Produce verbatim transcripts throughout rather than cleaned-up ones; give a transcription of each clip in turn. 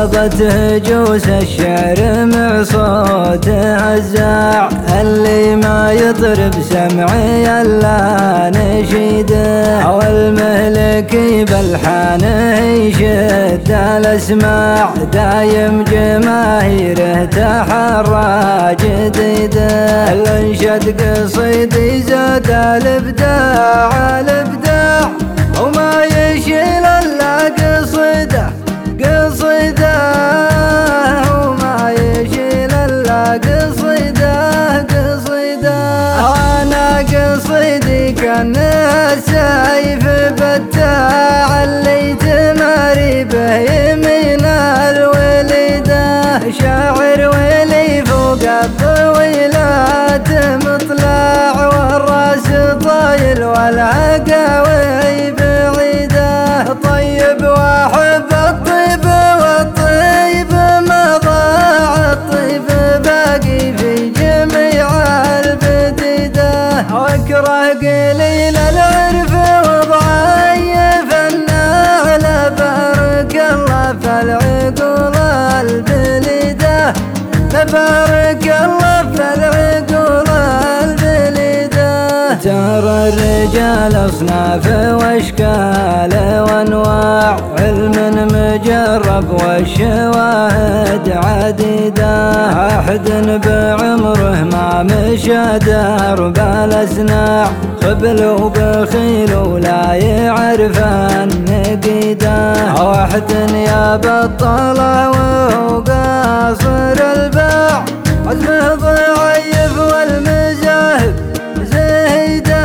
فاضت هجوس الشعر مع صوت هزاع اللي ما يطرب سمعي الا نشيده، والمهلكي بالحانه يشد الاسماع دايم جماهيره تحرى جديده. الانشد قصيدي زاد الابداع الابداع وما يشيل الا قصيده قصيده وما يشيل الا قصيده قصيده. وانا قصيدي كان السيف بتاع اللي تماري به يمين الوليده، شاعر ولي فوق الطويلات مطلع والراس طايل والعقاوي بعيده. طيب واحب الطيب والطيب ما ضاع، الطيب باقي في جميع البديده، واكره قليل العرف وضعيف النعل بارك الله في العقول البليده، تبارك الله في العقول البليده. ترى الرجال اصناف واشكال وانواع، علم مجرب والشواهد عديده، احد بعمره ما مشى درب الاسناع، خبل وبخيل ولا يعرف النقيده، واحد يا بطله وهو قاصر الباع، عزمه ضعيف والمذاهب زهيده،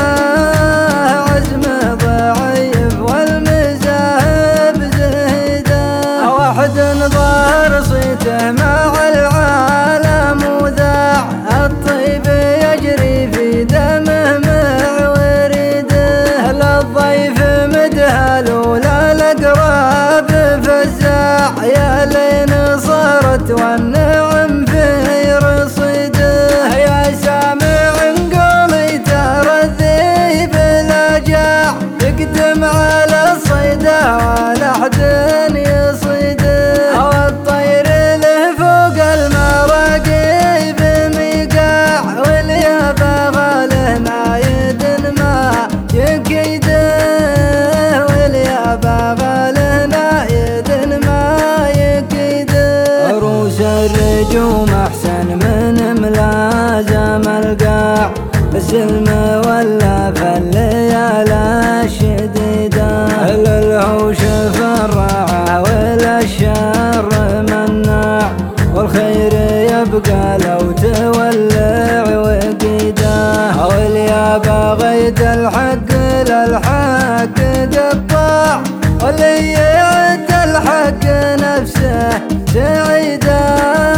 عزمه ضعيف والمذاهب زهيده. واحد ظهر صيته مع العالم وذاع، الطيب يجري في دمه مع وريده، للضيف مدهل ولا الاقراب فزاع، يا لين صارت والنعم في رصيده. يا سامع قولي ترى الذيب لا جاع، يقدم على الصيده ولا احد يصيده، والطير له فوق المراقي بميقاع، واليابا له نايد ما يكيده، واليابا له نايد ما يكيده. عروس الرجوم احسن من ملازم القاع، السلم ولا في الليالي الشديده، للهوش في الرعى وللشر مناع، والخير يبقى لو تولع وقيده، واليابا غيد الحق للحق قطاع، واللي يعد الحق نفسه سعيده.